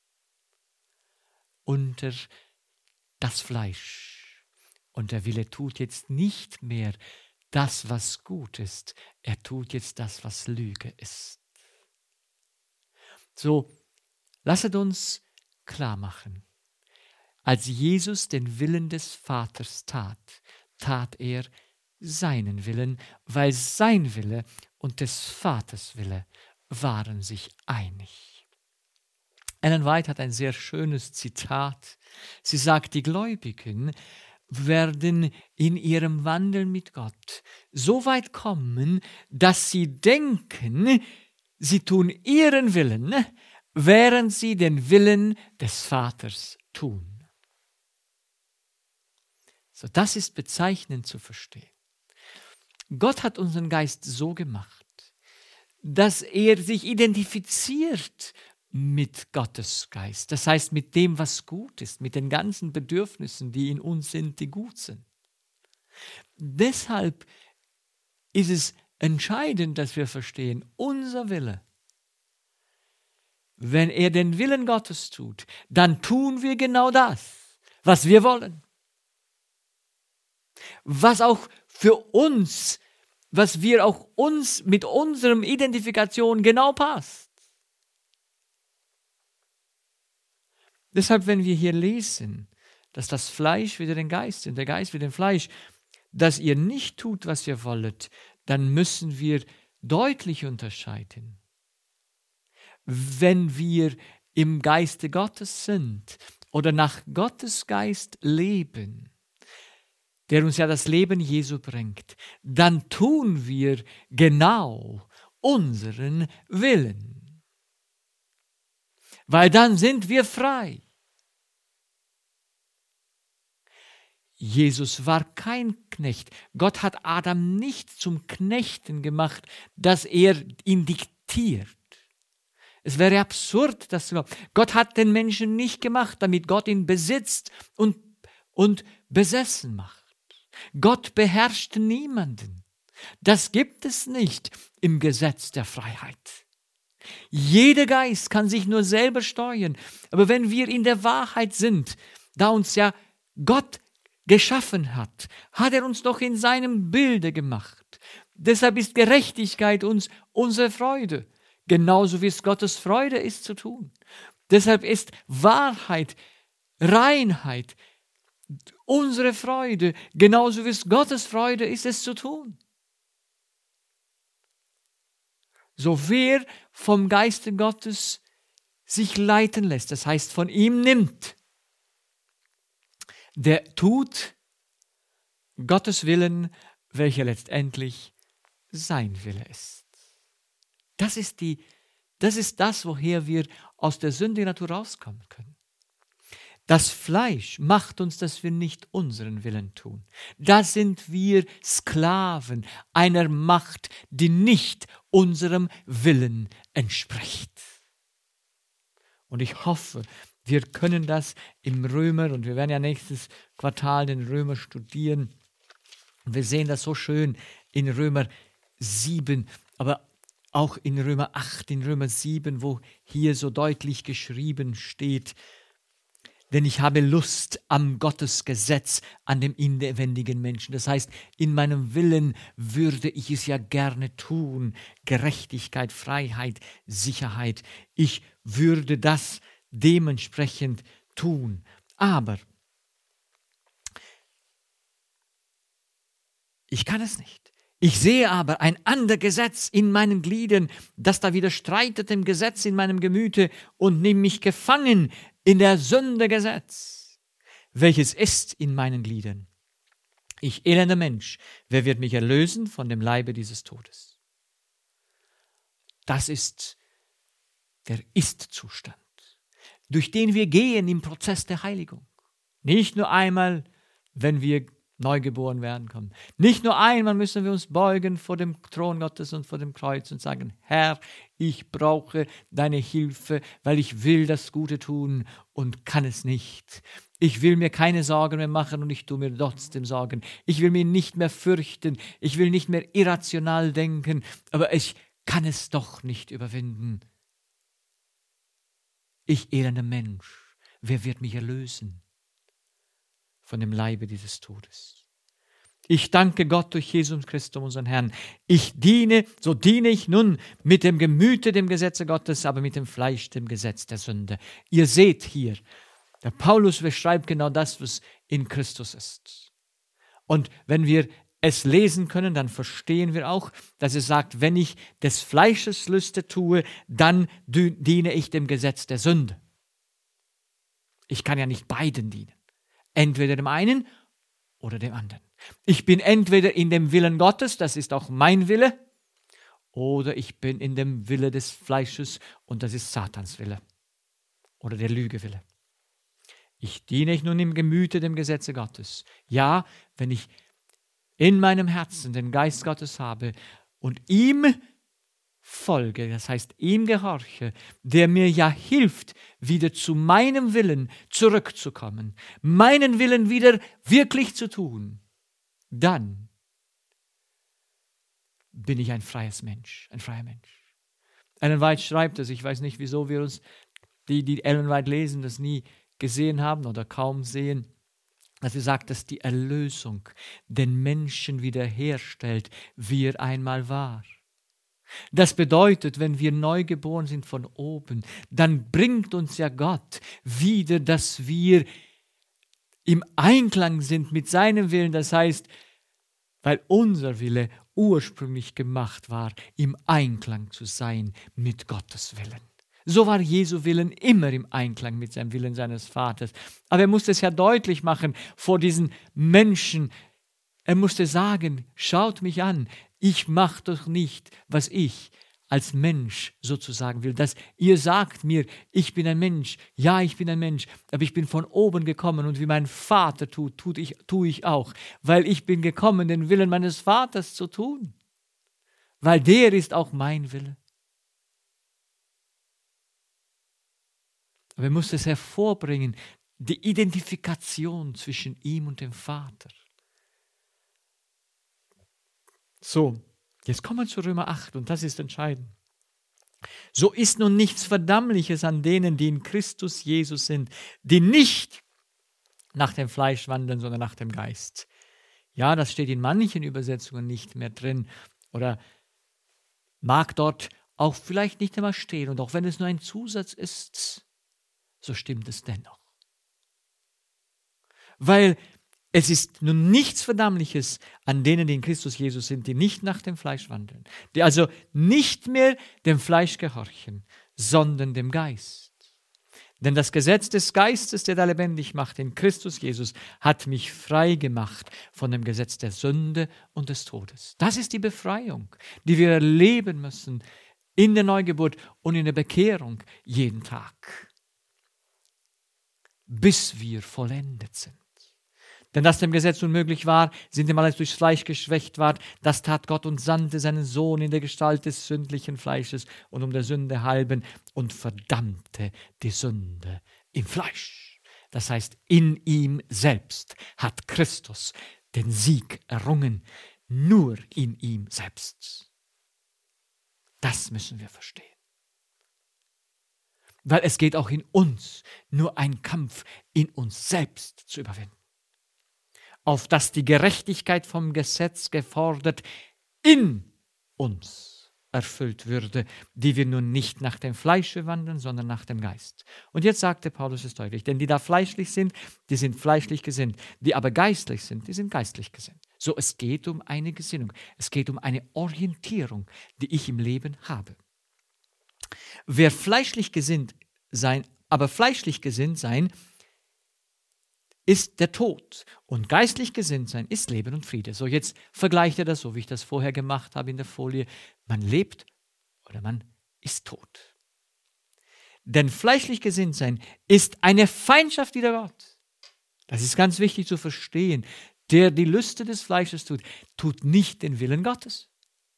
A: unter das Fleisch. Und der Wille tut jetzt nicht mehr das, was gut ist, er tut jetzt das, was Lüge ist. So, lasset uns klar machen, als Jesus den Willen des Vaters tat, tat er seinen Willen, weil sein Wille und des Vaters Wille waren sich einig. Ellen White hat ein sehr schönes Zitat. Sie sagt, die Gläubigen werden in ihrem Wandel mit Gott so weit kommen, dass sie denken, sie tun ihren Willen, während sie den Willen des Vaters tun. So, das ist bezeichnend zu verstehen. Gott hat unseren Geist so gemacht, dass er sich identifiziert mit Gottes Geist. Das heißt, mit dem, was gut ist, mit den ganzen Bedürfnissen, die in uns sind, die gut sind. Deshalb ist es entscheidend, dass wir verstehen, unser Wille, wenn er den Willen Gottes tut, dann tun wir genau das, was wir wollen. Was auch für uns, was wir auch uns mit unserem Identifikation genau passt. Deshalb, wenn wir hier lesen, dass das Fleisch wieder den Geist und der Geist wieder den Fleisch, dass ihr nicht tut, was ihr wollet, dann müssen wir deutlich unterscheiden. Wenn wir im Geiste Gottes sind oder nach Gottes Geist leben, der uns ja das Leben Jesu bringt, dann tun wir genau unseren Willen. Weil dann sind wir frei. Jesus war kein Knecht. Gott hat Adam nicht zum Knechten gemacht, dass er ihn diktiert. Es wäre absurd, das zu glauben. Gott hat den Menschen nicht gemacht, damit Gott ihn besitzt und, und besessen macht. Gott beherrscht niemanden. Das gibt es nicht im Gesetz der Freiheit. Jeder Geist kann sich nur selber steuern. Aber wenn wir in der Wahrheit sind, da uns ja Gott geschaffen hat, hat er uns doch in seinem Bilde gemacht. Deshalb ist Gerechtigkeit uns unsere Freude, genauso wie es Gottes Freude ist zu tun. Deshalb ist Wahrheit, Reinheit unsere Freude, genauso wie es Gottes Freude ist, es zu tun. So wer vom Geiste Gottes sich leiten lässt, das heißt von ihm nimmt, der tut Gottes Willen, welcher letztendlich sein Wille ist. Das ist, die, das ist das, woher wir aus der sündigen Natur rauskommen können. Das Fleisch macht uns, dass wir nicht unseren Willen tun. Da sind wir Sklaven einer Macht, die nicht unserem Willen entspricht. Und ich hoffe, wir können das im Römer, und wir werden ja nächstes Quartal den Römer studieren, und wir sehen das so schön in Römer sieben, aber auch in Römer acht, in Römer sieben, wo hier so deutlich geschrieben steht, denn ich habe Lust am Gottesgesetz, an dem inwendigen Menschen. Das heißt, in meinem Willen würde ich es ja gerne tun. Gerechtigkeit, Freiheit, Sicherheit. Ich würde das dementsprechend tun. Aber ich kann es nicht. Ich sehe aber ein anderes Gesetz in meinen Gliedern, das da widerstreitet dem Gesetz in meinem Gemüte und nimmt mich gefangen in der Sünde Gesetz, welches ist in meinen Gliedern. Ich elender Mensch, wer wird mich erlösen von dem Leibe dieses Todes? Das ist der Ist-Zustand, durch den wir gehen im Prozess der Heiligung. Nicht nur einmal, wenn wir neugeboren werden kommen. Nicht nur einmal müssen wir uns beugen vor dem Thron Gottes und vor dem Kreuz und sagen, Herr, ich brauche deine Hilfe, weil ich will das Gute tun und kann es nicht. Ich will mir keine Sorgen mehr machen und ich tue mir trotzdem Sorgen. Ich will mir nicht mehr fürchten. Ich will nicht mehr irrational denken, aber ich kann es doch nicht überwinden. Ich elender Mensch, wer wird mich erlösen von dem Leibe dieses Todes? Ich danke Gott durch Jesus Christus, unseren Herrn. Ich diene, so diene ich nun mit dem Gemüte dem Gesetze Gottes, aber mit dem Fleisch dem Gesetz der Sünde. Ihr seht hier, der Paulus beschreibt genau das, was in Christus ist. Und wenn wir es lesen können, dann verstehen wir auch, dass er sagt, wenn ich des Fleisches Lüste tue, dann diene ich dem Gesetz der Sünde. Ich kann ja nicht beiden dienen. Entweder dem einen oder dem anderen. Ich bin entweder in dem Willen Gottes, das ist auch mein Wille, oder ich bin in dem Wille des Fleisches und das ist Satans Wille oder der Lügewille. Ich diene ich nun im Gemüte dem Gesetze Gottes. Ja, wenn ich in meinem Herzen den Geist Gottes habe und ihm folge, das heißt ihm gehorche, der mir ja hilft, wieder zu meinem Willen zurückzukommen, meinen Willen wieder wirklich zu tun, dann bin ich ein freies Mensch, ein freier Mensch. Ellen White schreibt es, ich weiß nicht, wieso wir uns, die, die Ellen White lesen, das nie gesehen haben oder kaum sehen, dass sie sagt, dass die Erlösung den Menschen wiederherstellt, wie er einmal war. Das bedeutet, wenn wir neu geboren sind von oben, dann bringt uns ja Gott wieder, dass wir im Einklang sind mit seinem Willen. Das heißt, weil unser Wille ursprünglich gemacht war, im Einklang zu sein mit Gottes Willen. So war Jesu Willen immer im Einklang mit seinem Willen seines Vaters. Aber er musste es ja deutlich machen vor diesen Menschen. Er musste sagen, schaut mich an, ich mache doch nicht, was ich als Mensch sozusagen will. Dass ihr sagt mir, ich bin ein Mensch, ja, ich bin ein Mensch, aber ich bin von oben gekommen und wie mein Vater tut, tut ich, tue ich auch, weil ich bin gekommen, den Willen meines Vaters zu tun, weil der ist auch mein Wille. Aber er muss es hervorbringen, die Identifikation zwischen ihm und dem Vater. So, jetzt kommen wir zu Römer acht und das ist entscheidend. So ist nun nichts Verdammliches an denen, die in Christus Jesus sind, die nicht nach dem Fleisch wandeln, sondern nach dem Geist. Ja, das steht in manchen Übersetzungen nicht mehr drin oder mag dort auch vielleicht nicht einmal stehen. Und auch wenn es nur ein Zusatz ist, so stimmt es dennoch. Weil es ist nun nichts Verdammliches an denen, die in Christus Jesus sind, die nicht nach dem Fleisch wandeln, die also nicht mehr dem Fleisch gehorchen, sondern dem Geist. Denn das Gesetz des Geistes, der da lebendig macht, in Christus Jesus, hat mich frei gemacht von dem Gesetz der Sünde und des Todes. Das ist die Befreiung, die wir erleben müssen in der Neugeburt und in der Bekehrung jeden Tag, bis wir vollendet sind. Denn dass dem Gesetz unmöglich war, sind ihm alles durchs Fleisch geschwächt ward, das tat Gott und sandte seinen Sohn in der Gestalt des sündlichen Fleisches und um der Sünde halben und verdammte die Sünde im Fleisch. Das heißt, in ihm selbst hat Christus den Sieg errungen, nur in ihm selbst. Das müssen wir verstehen. weil es geht auch in uns nur ein Kampf in uns selbst zu überwinden. Auf dass die Gerechtigkeit vom Gesetz gefordert in uns erfüllt würde, die wir nun nicht nach dem Fleische wandeln, sondern nach dem Geist. Und jetzt sagte Paulus es deutlich, denn die da fleischlich sind, die sind fleischlich gesinnt, die aber geistlich sind, die sind geistlich gesinnt. So, es geht um eine Gesinnung, es geht um eine Orientierung, die ich im Leben habe. Wer fleischlich gesinnt sein, aber fleischlich gesinnt sein, ist der Tod. Und geistlich gesinnt sein ist Leben und Friede. So, jetzt vergleicht er das, so wie ich das vorher gemacht habe in der Folie. Man lebt oder man ist tot. Denn fleischlich gesinnt sein ist eine Feindschaft wider Gott. Das ist ganz wichtig zu verstehen. Der die Lüste des Fleisches tut, tut nicht den Willen Gottes.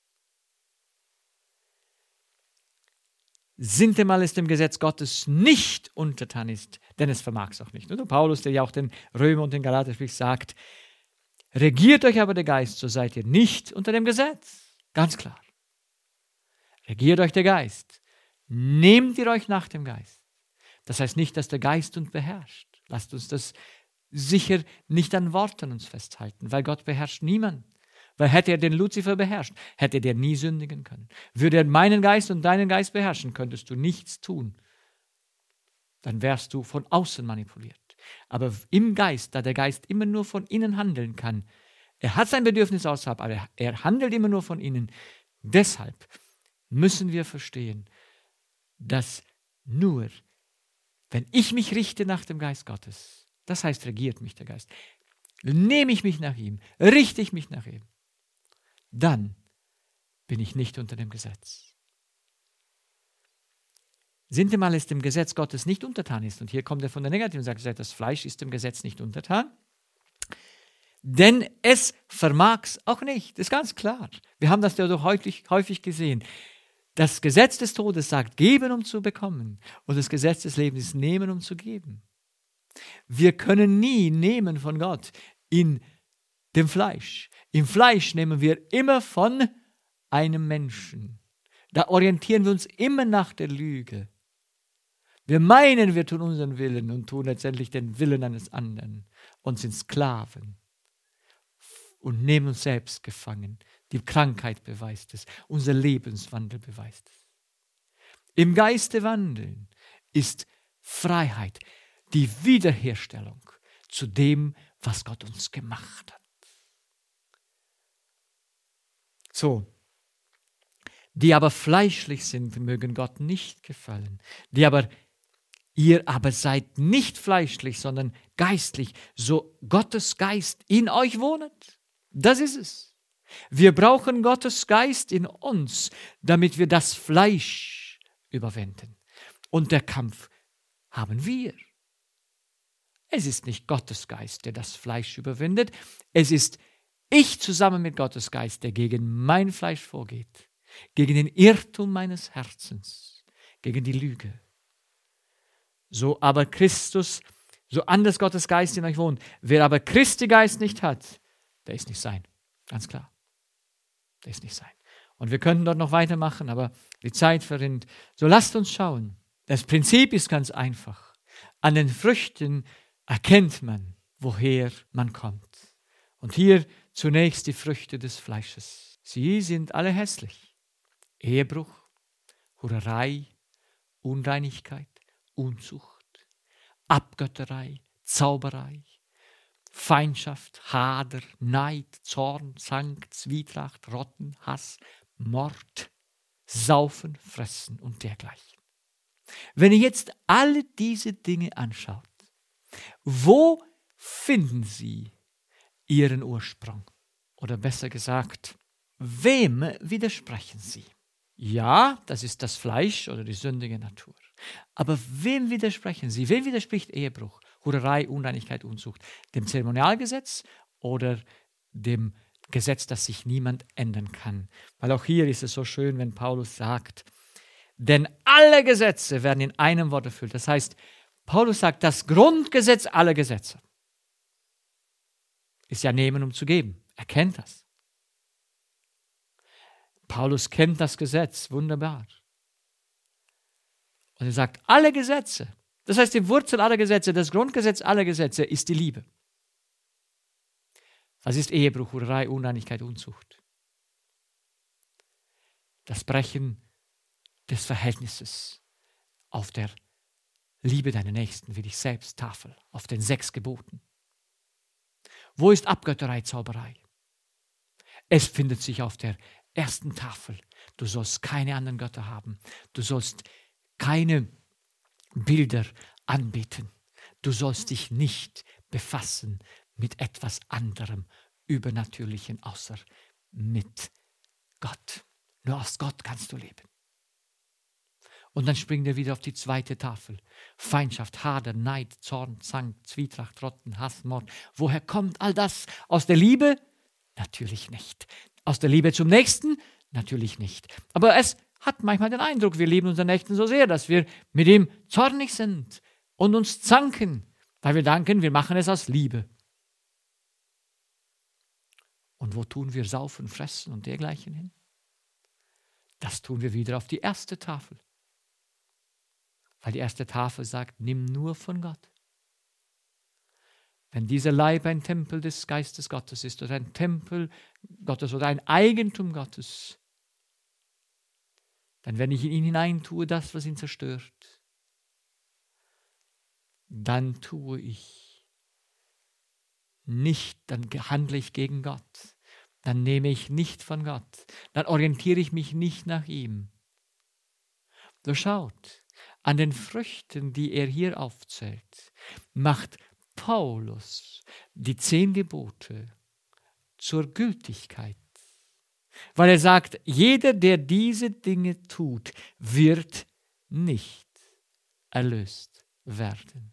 A: Sintemal es dem Gesetz Gottes nicht untertan ist, denn es vermag es auch nicht. Und Paulus, der ja auch den Römer und den Galater spricht, sagt, regiert euch aber der Geist, so seid ihr nicht unter dem Gesetz. Ganz klar. Regiert euch der Geist. Nehmt ihr euch nach dem Geist. Das heißt nicht, dass der Geist uns beherrscht. Lasst uns das sicher nicht an Worten uns festhalten, weil Gott beherrscht niemand. Weil hätte er den Luzifer beherrscht, hätte der nie sündigen können. Würde er meinen Geist und deinen Geist beherrschen, könntest du nichts tun. Dann wärst du von außen manipuliert. Aber im Geist, da der Geist immer nur von innen handeln kann, er hat sein Bedürfnis außerhalb, aber er handelt immer nur von innen. Deshalb müssen wir verstehen, dass nur, wenn ich mich richte nach dem Geist Gottes, das heißt, regiert mich der Geist, nehme ich mich nach ihm, richte ich mich nach ihm, dann bin ich nicht unter dem Gesetz. Sintemal es dem Gesetz Gottes nicht untertan ist, und hier kommt er von der negativen Seite, das Fleisch ist dem Gesetz nicht untertan, denn es vermag es auch nicht, das ist ganz klar. Wir haben das ja doch häufig, häufig gesehen. Das Gesetz des Todes sagt, geben, um zu bekommen, und das Gesetz des Lebens ist nehmen, um zu geben. Wir können nie nehmen von Gott in dem Fleisch. Im Fleisch nehmen wir immer von einem Menschen. Da orientieren wir uns immer nach der Lüge. Wir meinen, wir tun unseren Willen und tun letztendlich den Willen eines anderen und sind Sklaven und nehmen uns selbst gefangen. Die Krankheit beweist es, unser Lebenswandel beweist es. Im Geiste wandeln ist Freiheit, die Wiederherstellung zu dem, was Gott uns gemacht hat. So, die aber fleischlich sind, mögen Gott nicht gefallen. Die aber, ihr aber seid nicht fleischlich, sondern geistlich, so Gottes Geist in euch wohnet. Das ist es. Wir brauchen Gottes Geist in uns, damit wir das Fleisch überwinden. Und der Kampf haben wir. Es ist nicht Gottes Geist, der das Fleisch überwindet. Es ist ich zusammen mit Gottes Geist, der gegen mein Fleisch vorgeht, gegen den Irrtum meines Herzens, gegen die Lüge. So aber Christus, so anders Gottes Geist in euch wohnt. Wer aber Christi Geist nicht hat, der ist nicht sein. Ganz klar. Der ist nicht sein. Und wir können dort noch weitermachen, aber die Zeit verrinnt. So lasst uns schauen. Das Prinzip ist ganz einfach. An den Früchten erkennt man, woher man kommt. Und hier zunächst die Früchte des Fleisches. Sie sind alle hässlich. Ehebruch, Hurerei, Unreinigkeit, Unzucht, Abgötterei, Zauberei, Feindschaft, Hader, Neid, Zorn, Zank, Zwietracht, Rotten, Hass, Mord, Saufen, Fressen und dergleichen. Wenn ihr jetzt alle diese Dinge anschaut, wo finden sie ihren Ursprung? Oder besser gesagt, wem widersprechen sie? Ja, das ist das Fleisch oder die sündige Natur. Aber wem widersprechen sie? Wem widerspricht Ehebruch, Hurerei, Unreinigkeit, Unzucht? Dem Zeremonialgesetz oder dem Gesetz, das sich niemand ändern kann? Weil auch hier ist es so schön, wenn Paulus sagt, denn alle Gesetze werden in einem Wort erfüllt. Das heißt, Paulus sagt, das Grundgesetz aller Gesetze ist ja nehmen, um zu geben. Er kennt das. Paulus kennt das Gesetz, wunderbar. Und er sagt, alle Gesetze, das heißt die Wurzel aller Gesetze, das Grundgesetz aller Gesetze ist die Liebe. Was ist Ehebruch, Hurerei, Uneinigkeit, Unzucht? Das Brechen des Verhältnisses auf der Liebe deiner Nächsten wie dich selbst Tafel, auf den sechs Geboten. Wo ist Abgötterei, Zauberei? Es findet sich auf der ersten Tafel. Du sollst keine anderen Götter haben. Du sollst keine Bilder anbeten. Du sollst dich nicht befassen mit etwas anderem Übernatürlichen, außer mit Gott. Nur aus Gott kannst du leben. Und dann springen wir wieder auf die zweite Tafel. Feindschaft, Hader, Neid, Zorn, Zank, Zwietracht, Rotten, Hass, Mord. Woher kommt all das? Aus der Liebe? Natürlich nicht. Aus der Liebe zum Nächsten? Natürlich nicht. Aber es hat manchmal den Eindruck, wir lieben unseren Nächsten so sehr, dass wir mit ihm zornig sind und uns zanken, weil wir denken, wir machen es aus Liebe. Und wo tun wir Saufen, Fressen und dergleichen hin? Das tun wir wieder auf die erste Tafel. Weil die erste Tafel sagt, nimm nur von Gott. Wenn dieser Leib ein Tempel des Geistes Gottes ist oder ein Tempel Gottes oder ein Eigentum Gottes, dann wenn ich in ihn hineintue, das, was ihn zerstört, dann tue ich nicht, dann handle ich gegen Gott, dann nehme ich nicht von Gott, dann orientiere ich mich nicht nach ihm. So schaut, an den Früchten, die er hier aufzählt, macht Paulus die zehn Gebote zur Gültigkeit. Weil er sagt, jeder, der diese Dinge tut, wird nicht erlöst werden.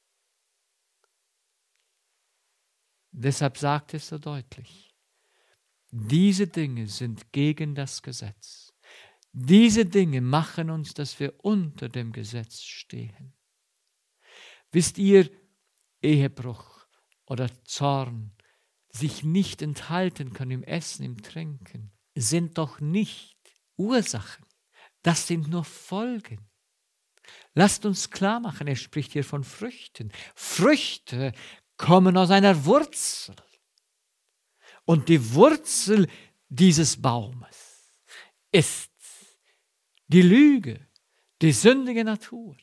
A: Deshalb sagt er so deutlich, diese Dinge sind gegen das Gesetz. Diese Dinge machen uns, dass wir unter dem Gesetz stehen. Wisst ihr, Ehebruch oder Zorn, sich nicht enthalten können im Essen, im Trinken, sind doch nicht Ursachen. Das sind nur Folgen. Lasst uns klar machen, er spricht hier von Früchten. Früchte kommen aus einer Wurzel. Und die Wurzel dieses Baumes ist die Lüge, die sündige Natur,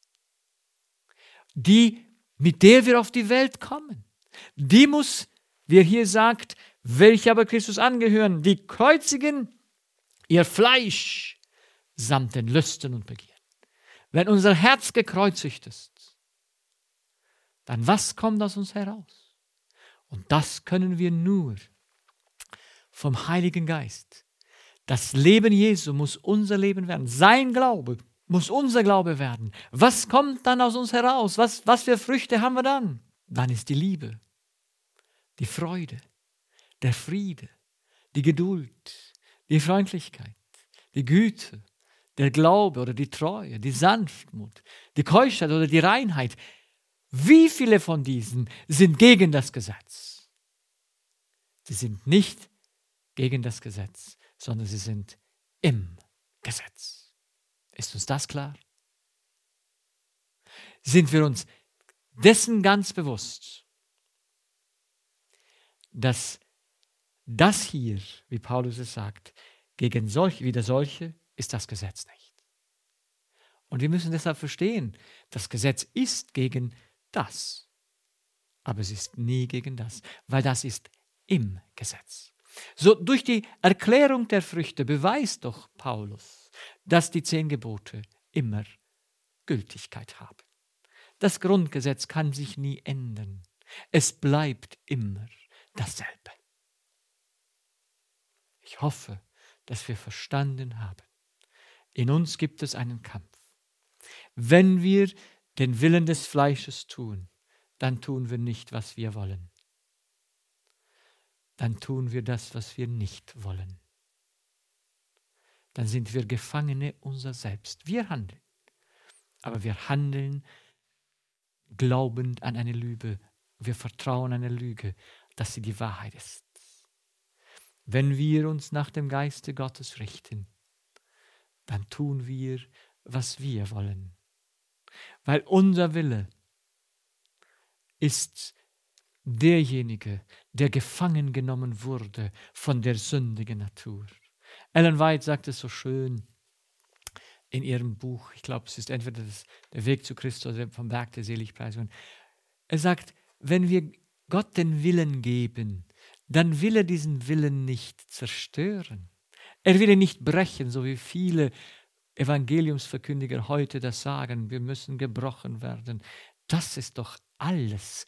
A: die, mit der wir auf die Welt kommen. Die muss, wie er hier sagt, welche aber Christus angehören, die kreuzigen ihr Fleisch samt den Lüsten und Begieren. Wenn unser Herz gekreuzigt ist, dann was kommt aus uns heraus? Und das können wir nur vom Heiligen Geist. Das Leben Jesu muss unser Leben werden. Sein Glaube muss unser Glaube werden. Was kommt dann aus uns heraus? Was, was für Früchte haben wir dann? Dann ist die Liebe, die Freude, der Friede, die Geduld, die Freundlichkeit, die Güte, der Glaube oder die Treue, die Sanftmut, die Keuschheit oder die Reinheit. Wie viele von diesen sind gegen das Gesetz? Sie sind nicht gegen das Gesetz, sondern sie sind im Gesetz. Ist uns das klar? Sind wir uns dessen ganz bewusst, dass das hier, wie Paulus es sagt, gegen solche, wieder solche, ist das Gesetz nicht. Und wir müssen deshalb verstehen, das Gesetz ist gegen das, aber es ist nie gegen das, weil das ist im Gesetz. So durch die Erklärung der Früchte beweist doch Paulus, dass die zehn Gebote immer Gültigkeit haben. Das Grundgesetz kann sich nie ändern. Es bleibt immer dasselbe. Ich hoffe, dass wir verstanden haben. In uns gibt es einen Kampf. Wenn wir den Willen des Fleisches tun, dann tun wir nicht, was wir wollen. Dann tun wir das, was wir nicht wollen. Dann sind wir Gefangene unser Selbst. Wir handeln. Aber wir handeln glaubend an eine Lüge. Wir vertrauen einer Lüge, dass sie die Wahrheit ist. Wenn wir uns nach dem Geiste Gottes richten, dann tun wir was wir wollen. Weil unser Wille ist derjenige, der gefangen genommen wurde von der sündigen Natur. Ellen White sagt es so schön in ihrem Buch, ich glaube, es ist entweder das, der Weg zu Christus oder vom Berg der Seligpreisung. Er sagt, wenn wir Gott den Willen geben, dann will er diesen Willen nicht zerstören. Er will ihn nicht brechen, so wie viele Evangeliumsverkündiger heute das sagen, wir müssen gebrochen werden. Das ist doch alles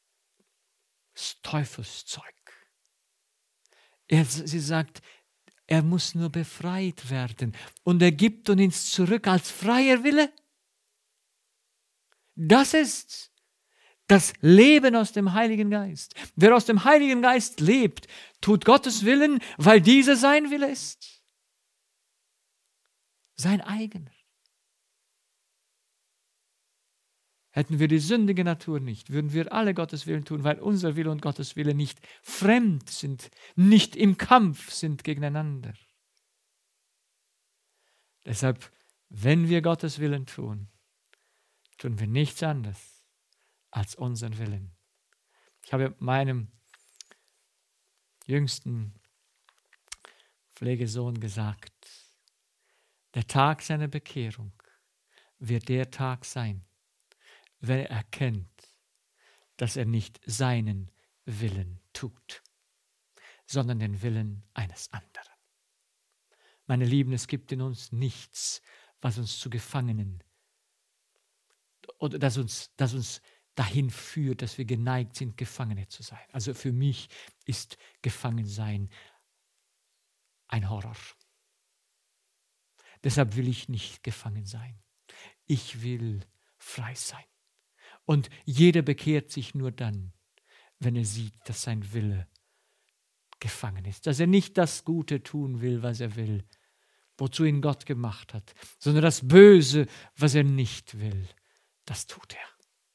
A: Teufelszeug. Er, sie sagt, er muss nur befreit werden und er gibt uns zurück als freier Wille. Das ist das Leben aus dem Heiligen Geist. Wer aus dem Heiligen Geist lebt, tut Gottes Willen, weil dieser sein Wille ist. Sein eigener. Hätten wir die sündige Natur nicht, würden wir alle Gottes Willen tun, weil unser Wille und Gottes Wille nicht fremd sind, nicht im Kampf sind gegeneinander. Deshalb, wenn wir Gottes Willen tun, tun wir nichts anderes als unseren Willen. Ich habe meinem jüngsten Pflegesohn gesagt, der Tag seiner Bekehrung wird der Tag sein, wenn er erkennt, dass er nicht seinen Willen tut, sondern den Willen eines anderen. Meine Lieben, es gibt in uns nichts, was uns zu Gefangenen oder das uns, das uns dahin führt, dass wir geneigt sind, Gefangene zu sein. Also für mich ist Gefangensein ein Horror. Deshalb will ich nicht gefangen sein. Ich will frei sein. Und jeder bekehrt sich nur dann, wenn er sieht, dass sein Wille gefangen ist. Dass er nicht das Gute tun will, was er will, wozu ihn Gott gemacht hat, sondern das Böse, was er nicht will, das tut er.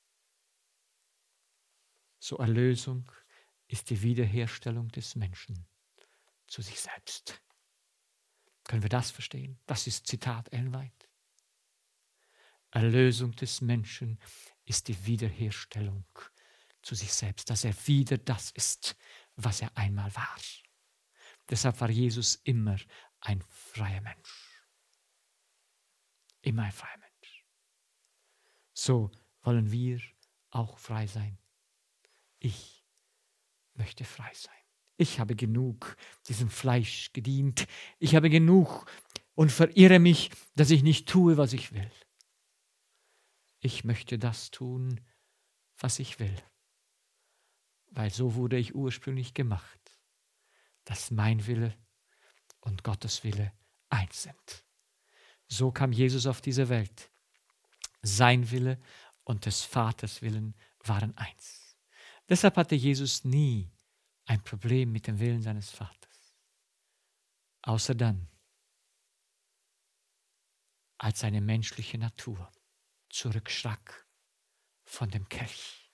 A: So Erlösung ist die Wiederherstellung des Menschen zu sich selbst. Können wir das verstehen? Das ist Zitat Ellen White. Erlösung des Menschen ist die Wiederherstellung zu sich selbst, dass er wieder das ist, was er einmal war. Deshalb war Jesus immer ein freier Mensch. Immer ein freier Mensch. So wollen wir auch frei sein. Ich möchte frei sein. Ich habe genug diesem Fleisch gedient. Ich habe genug und verirre mich, dass ich nicht tue, was ich will. Ich möchte das tun, was ich will. Weil so wurde ich ursprünglich gemacht, dass mein Wille und Gottes Wille eins sind. So kam Jesus auf diese Welt. Sein Wille und des Vaters Willen waren eins. Deshalb hatte Jesus nie ein Problem mit dem Willen seines Vaters. Außer dann, als seine menschliche Natur zurückschrak von dem Kelch.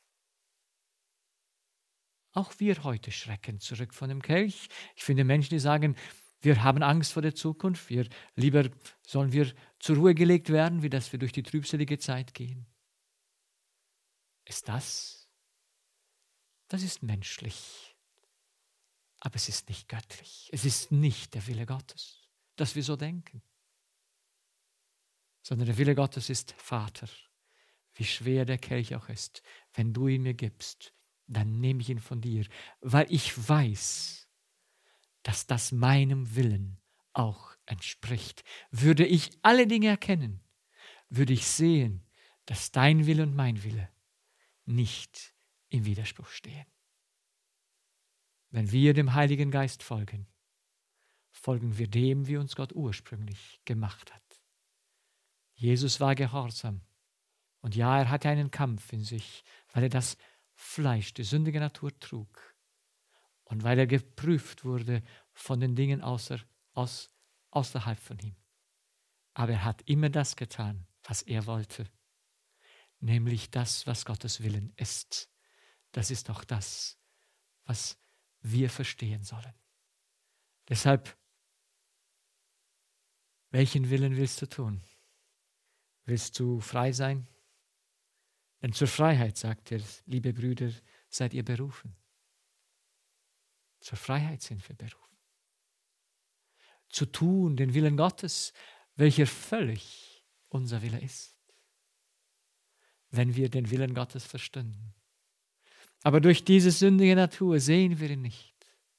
A: Auch wir heute schrecken zurück von dem Kelch. Ich finde Menschen, die sagen, wir haben Angst vor der Zukunft, wir, lieber sollen wir zur Ruhe gelegt werden, wie dass wir durch die trübselige Zeit gehen. Ist das? Das ist menschlich, aber es ist nicht göttlich. Es ist nicht der Wille Gottes, dass wir so denken. Sondern der Wille Gottes ist, Vater, wie schwer der Kelch auch ist, wenn du ihn mir gibst, dann nehme ich ihn von dir, weil ich weiß, dass das meinem Willen auch entspricht. Würde ich alle Dinge erkennen, würde ich sehen, dass dein Wille und mein Wille nicht im Widerspruch stehen. Wenn wir dem Heiligen Geist folgen, folgen wir dem, wie uns Gott ursprünglich gemacht hat. Jesus war gehorsam. Und ja, er hatte einen Kampf in sich, weil er das Fleisch, die sündige Natur trug. Und weil er geprüft wurde von den Dingen außer, aus, außerhalb von ihm. Aber er hat immer das getan, was er wollte. Nämlich das, was Gottes Willen ist. Das ist auch das, was wir verstehen sollen. Deshalb, welchen Willen willst du tun? Willst du frei sein? Denn zur Freiheit, sagt er, liebe Brüder, seid ihr berufen. Zur Freiheit sind wir berufen. Zu tun den Willen Gottes, welcher völlig unser Wille ist, wenn wir den Willen Gottes verstünden. Aber durch diese sündige Natur sehen wir ihn nicht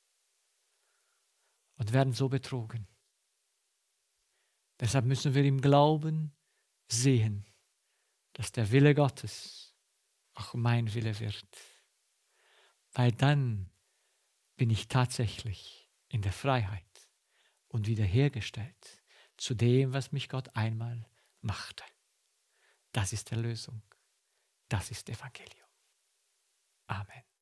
A: und werden so betrogen. Deshalb müssen wir im Glauben sehen, dass der Wille Gottes auch mein Wille wird. Weil dann bin ich tatsächlich in der Freiheit und wiederhergestellt zu dem, was mich Gott einmal machte. Das ist Erlösung. Das ist Evangelium. Amen.